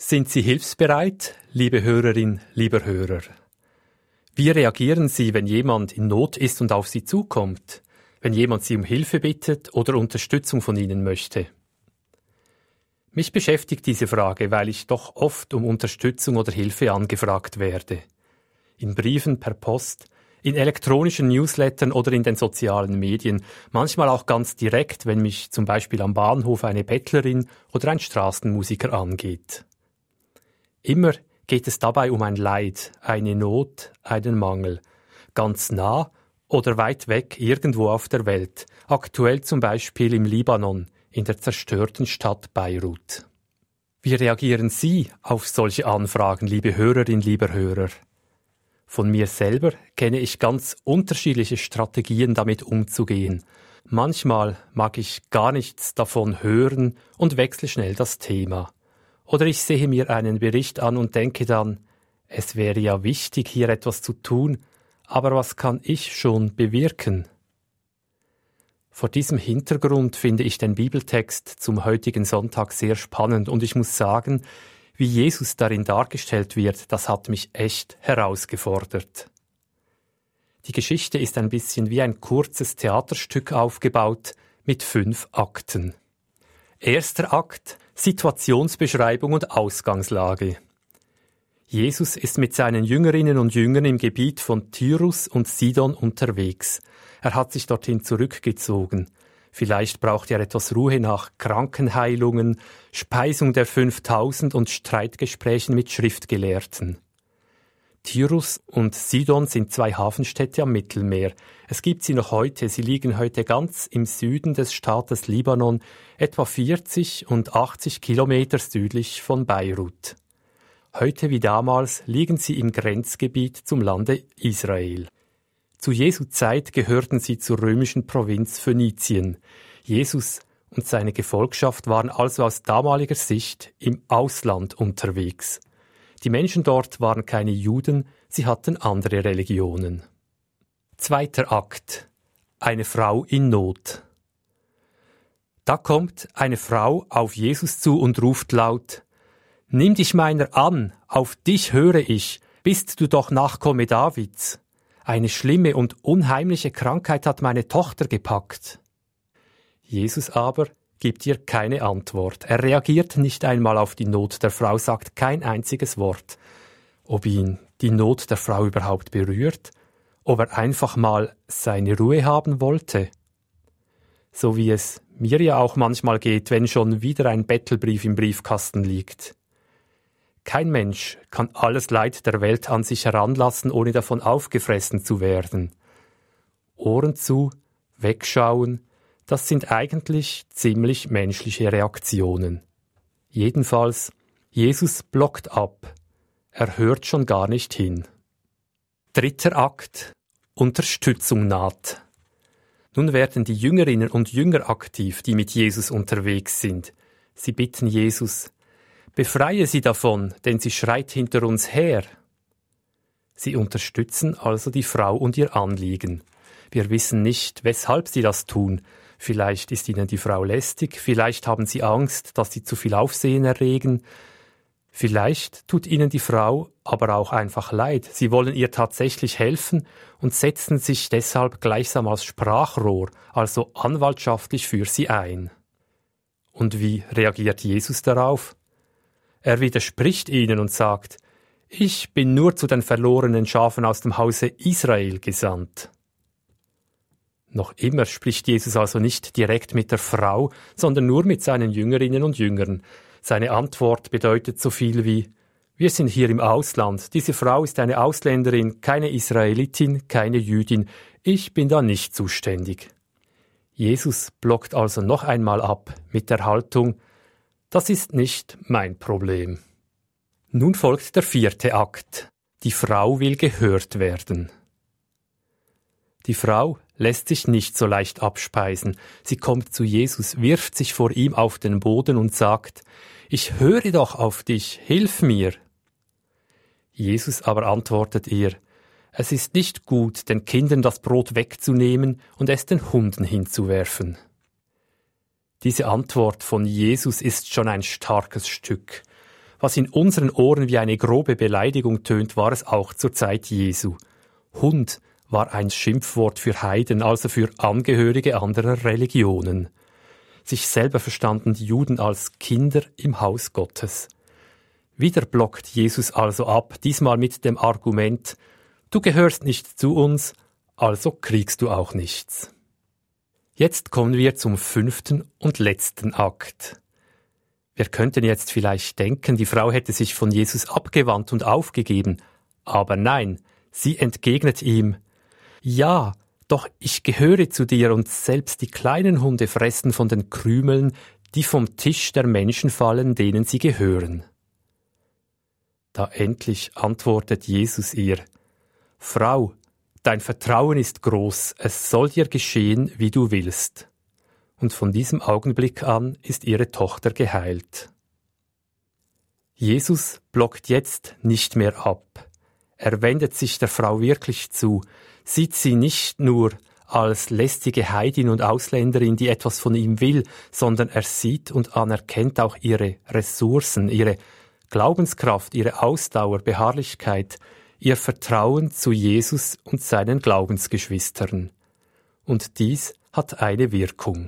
Sind Sie hilfsbereit, liebe Hörerin, lieber Hörer? Wie reagieren Sie, wenn jemand in Not ist und auf Sie zukommt? Wenn jemand Sie um Hilfe bittet oder Unterstützung von Ihnen möchte? Mich beschäftigt diese Frage, weil ich doch oft um Unterstützung oder Hilfe angefragt werde. In Briefen, per Post, in elektronischen Newslettern oder in den sozialen Medien, manchmal auch ganz direkt, wenn mich zum Beispiel am Bahnhof eine Bettlerin oder ein Straßenmusiker angeht. Immer geht es dabei um ein Leid, eine Not, einen Mangel, ganz nah oder weit weg irgendwo auf der Welt, aktuell zum Beispiel im Libanon, in der zerstörten Stadt Beirut. Wie reagieren Sie auf solche Anfragen, liebe Hörerin, lieber Hörer? Von mir selber kenne ich ganz unterschiedliche Strategien, damit umzugehen. Manchmal mag ich gar nichts davon hören und wechsle schnell das Thema. Oder ich sehe mir einen Bericht an und denke dann, es wäre ja wichtig, hier etwas zu tun, aber was kann ich schon bewirken? Vor diesem Hintergrund finde ich den Bibeltext zum heutigen Sonntag sehr spannend und ich muss sagen, wie Jesus darin dargestellt wird, das hat mich echt herausgefordert. Die Geschichte ist ein bisschen wie ein kurzes Theaterstück aufgebaut mit 5 Akten. Erster Akt: Situationsbeschreibung und Ausgangslage. Jesus ist mit seinen Jüngerinnen und Jüngern im Gebiet von Tyrus und Sidon unterwegs. Er hat sich dorthin zurückgezogen. Vielleicht braucht er etwas Ruhe nach Krankenheilungen, Speisung der 5000 und Streitgesprächen mit Schriftgelehrten. Tyrus und Sidon sind 2 Hafenstädte am Mittelmeer. Es gibt sie noch heute. Sie liegen heute ganz im Süden des Staates Libanon, etwa 40 und 80 Kilometer südlich von Beirut. Heute wie damals liegen sie im Grenzgebiet zum Lande Israel. Zu Jesu Zeit gehörten sie zur römischen Provinz Phönizien. Jesus und seine Gefolgschaft waren also aus damaliger Sicht im Ausland unterwegs. Die Menschen dort waren keine Juden, sie hatten andere Religionen. Zweiter Akt: Eine Frau in Not. Da kommt eine Frau auf Jesus zu und ruft laut: »Nimm dich meiner an, auf dich höre ich, bist du doch Nachkomme Davids. Eine schlimme und unheimliche Krankheit hat meine Tochter gepackt.« Jesus aber gibt ihr keine Antwort. Er reagiert nicht einmal auf die Not der Frau, sagt kein einziges Wort. Ob ihn die Not der Frau überhaupt berührt, ob er einfach mal seine Ruhe haben wollte. So wie es mir ja auch manchmal geht, wenn schon wieder ein Bettelbrief im Briefkasten liegt. Kein Mensch kann alles Leid der Welt an sich heranlassen, ohne davon aufgefressen zu werden. Ohren zu, wegschauen, das sind eigentlich ziemlich menschliche Reaktionen. Jedenfalls, Jesus blockt ab. Er hört schon gar nicht hin. Dritter Akt: Unterstützung naht. Nun werden die Jüngerinnen und Jünger aktiv, die mit Jesus unterwegs sind. Sie bitten Jesus: Befreie sie davon, denn sie schreit hinter uns her. Sie unterstützen also die Frau und ihr Anliegen. Wir wissen nicht, weshalb sie das tun. Vielleicht ist ihnen die Frau lästig, vielleicht haben sie Angst, dass sie zu viel Aufsehen erregen. Vielleicht tut ihnen die Frau aber auch einfach leid. Sie wollen ihr tatsächlich helfen und setzen sich deshalb gleichsam als Sprachrohr, also anwaltschaftlich für sie ein. Und wie reagiert Jesus darauf? Er widerspricht ihnen und sagt: Ich bin nur zu den verlorenen Schafen aus dem Hause Israel gesandt. Noch immer spricht Jesus also nicht direkt mit der Frau, sondern nur mit seinen Jüngerinnen und Jüngern. Seine Antwort bedeutet so viel wie: Wir sind hier im Ausland, diese Frau ist eine Ausländerin, keine Israelitin, keine Jüdin, ich bin da nicht zuständig. Jesus blockt also noch einmal ab mit der Haltung: Das ist nicht mein Problem. Nun folgt der 4. Akt. Die Frau will gehört werden. Die Frau lässt sich nicht so leicht abspeisen. Sie kommt zu Jesus, wirft sich vor ihm auf den Boden und sagt: Ich höre doch auf dich, hilf mir. Jesus aber antwortet ihr: Es ist nicht gut, den Kindern das Brot wegzunehmen und es den Hunden hinzuwerfen. Diese Antwort von Jesus ist schon ein starkes Stück. Was in unseren Ohren wie eine grobe Beleidigung tönt, war es auch zur Zeit Jesu. Hund war ein Schimpfwort für Heiden, also für Angehörige anderer Religionen. Sich selber verstanden die Juden als Kinder im Haus Gottes. Wieder blockt Jesus also ab, diesmal mit dem Argument: Du gehörst nicht zu uns, also kriegst du auch nichts. Jetzt kommen wir zum 5. und letzten Akt. Wir könnten jetzt vielleicht denken, die Frau hätte sich von Jesus abgewandt und aufgegeben. Aber nein, sie entgegnet ihm: Ja, doch ich gehöre zu dir und selbst die kleinen Hunde fressen von den Krümeln, die vom Tisch der Menschen fallen, denen sie gehören. Da endlich antwortet Jesus ihr: Frau, dein Vertrauen ist groß, es soll dir geschehen, wie du willst. Und von diesem Augenblick an ist ihre Tochter geheilt. Jesus blockt jetzt nicht mehr ab. Er wendet sich der Frau wirklich zu, sieht sie nicht nur als lästige Heidin und Ausländerin, die etwas von ihm will, sondern er sieht und anerkennt auch ihre Ressourcen, ihre Glaubenskraft, ihre Ausdauer, Beharrlichkeit, ihr Vertrauen zu Jesus und seinen Glaubensgeschwistern. Und dies hat eine Wirkung.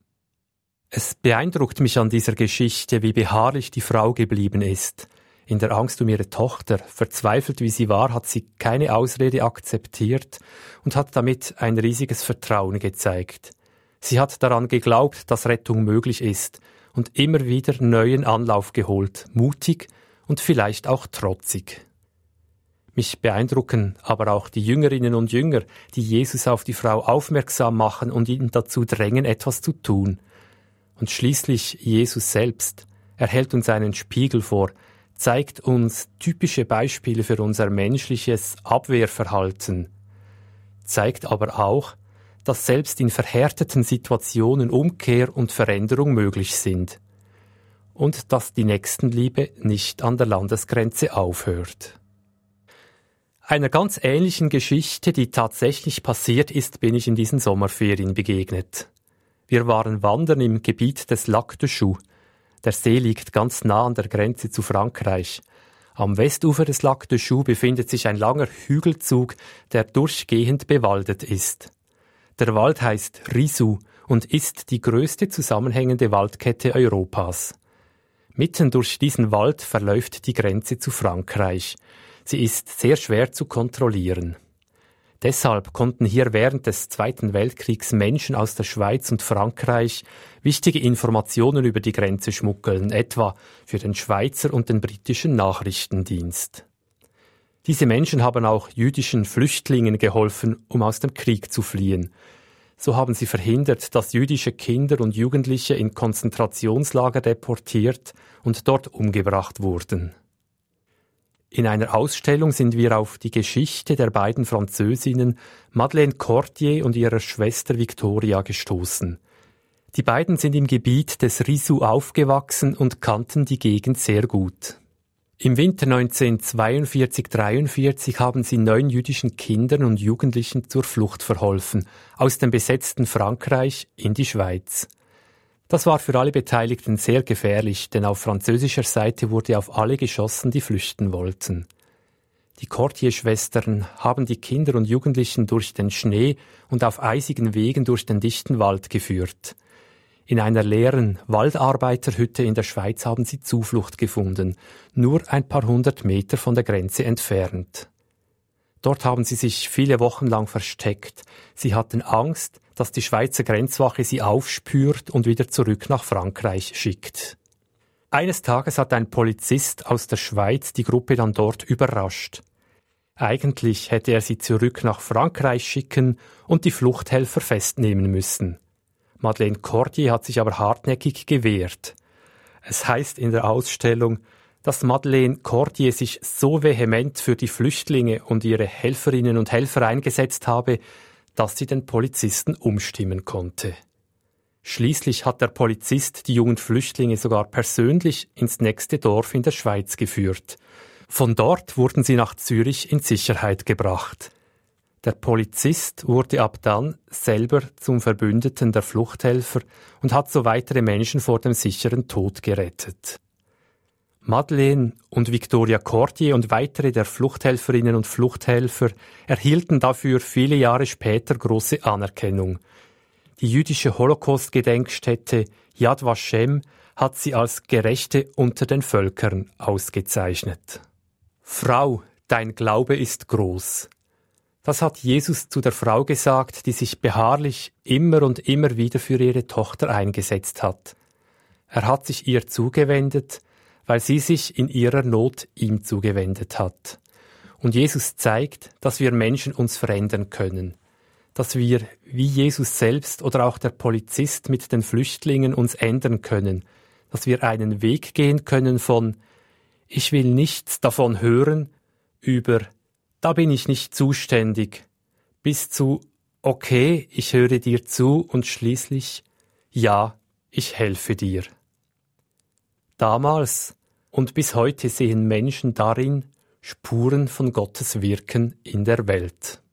Es beeindruckt mich an dieser Geschichte, wie beharrlich die Frau geblieben ist. In der Angst um ihre Tochter, verzweifelt wie sie war, hat sie keine Ausrede akzeptiert und hat damit ein riesiges Vertrauen gezeigt. Sie hat daran geglaubt, dass Rettung möglich ist und immer wieder neuen Anlauf geholt, mutig und vielleicht auch trotzig. Mich beeindrucken aber auch die Jüngerinnen und Jünger, die Jesus auf die Frau aufmerksam machen und ihn dazu drängen, etwas zu tun. Und schließlich Jesus selbst. Er hält uns einen Spiegel vor, zeigt uns typische Beispiele für unser menschliches Abwehrverhalten, zeigt aber auch, dass selbst in verhärteten Situationen Umkehr und Veränderung möglich sind und dass die Nächstenliebe nicht an der Landesgrenze aufhört. Einer ganz ähnlichen Geschichte, die tatsächlich passiert ist, bin ich in diesen Sommerferien begegnet. Wir waren wandern im Gebiet des Lac de Joux. Der See liegt ganz nah an der Grenze zu Frankreich. Am Westufer des Lac de Joux befindet sich ein langer Hügelzug, der durchgehend bewaldet ist. Der Wald heißt Risou und ist die größte zusammenhängende Waldkette Europas. Mitten durch diesen Wald verläuft die Grenze zu Frankreich. Sie ist sehr schwer zu kontrollieren. Deshalb konnten hier während des Zweiten Weltkriegs Menschen aus der Schweiz und Frankreich wichtige Informationen über die Grenze schmuggeln, etwa für den Schweizer und den britischen Nachrichtendienst. Diese Menschen haben auch jüdischen Flüchtlingen geholfen, um aus dem Krieg zu fliehen. So haben sie verhindert, dass jüdische Kinder und Jugendliche in Konzentrationslager deportiert und dort umgebracht wurden. In einer Ausstellung sind wir auf die Geschichte der beiden Französinnen Madeleine Cordier und ihrer Schwester Victoria gestoßen. Die beiden sind im Gebiet des Risou aufgewachsen und kannten die Gegend sehr gut. Im Winter 1942/43 haben sie 9 jüdischen Kindern und Jugendlichen zur Flucht verholfen, aus dem besetzten Frankreich in die Schweiz. Das war für alle Beteiligten sehr gefährlich, denn auf französischer Seite wurde auf alle geschossen, die flüchten wollten. Die Cordier-Schwestern haben die Kinder und Jugendlichen durch den Schnee und auf eisigen Wegen durch den dichten Wald geführt. In einer leeren Waldarbeiterhütte in der Schweiz haben sie Zuflucht gefunden, nur ein paar 100 Meter von der Grenze entfernt. Dort haben sie sich viele Wochen lang versteckt. Sie hatten Angst, dass die Schweizer Grenzwache sie aufspürt und wieder zurück nach Frankreich schickt. Eines Tages hat ein Polizist aus der Schweiz die Gruppe dann dort überrascht. Eigentlich hätte er sie zurück nach Frankreich schicken und die Fluchthelfer festnehmen müssen. Madeleine Cordier hat sich aber hartnäckig gewehrt. Es heißt in der Ausstellung, dass Madeleine Cordier sich so vehement für die Flüchtlinge und ihre Helferinnen und Helfer eingesetzt habe, dass sie den Polizisten umstimmen konnte. Schließlich hat der Polizist die jungen Flüchtlinge sogar persönlich ins nächste Dorf in der Schweiz geführt. Von dort wurden sie nach Zürich in Sicherheit gebracht. Der Polizist wurde ab dann selber zum Verbündeten der Fluchthelfer und hat so weitere Menschen vor dem sicheren Tod gerettet. Madeleine und Victoria Cordier und weitere der Fluchthelferinnen und Fluchthelfer erhielten dafür viele Jahre später große Anerkennung. Die jüdische Holocaust-Gedenkstätte Yad Vashem hat sie als Gerechte unter den Völkern ausgezeichnet. Frau, dein Glaube ist groß. Das hat Jesus zu der Frau gesagt, die sich beharrlich immer und immer wieder für ihre Tochter eingesetzt hat. Er hat sich ihr zugewendet, weil sie sich in ihrer Not ihm zugewendet hat. Und Jesus zeigt, dass wir Menschen uns verändern können, dass wir, wie Jesus selbst oder auch der Polizist mit den Flüchtlingen, uns ändern können, dass wir einen Weg gehen können von »Ich will nichts davon hören« über »Da bin ich nicht zuständig« bis zu »Okay, ich höre dir zu« und schließlich »Ja, ich helfe dir«. Damals und bis heute sehen Menschen darin Spuren von Gottes Wirken in der Welt.